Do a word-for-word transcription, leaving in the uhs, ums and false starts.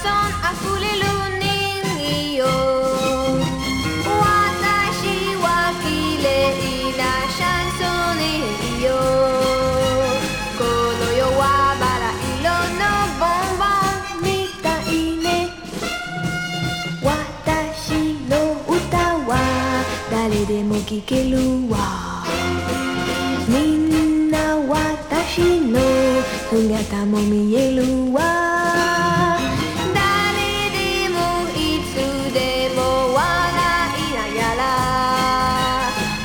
ソンあふれる人よ私は綺麗なシャンソネよこの世はバラ色のボンボンみたいね私の歌は誰でも聴けるわみんな私の姿も見えるわ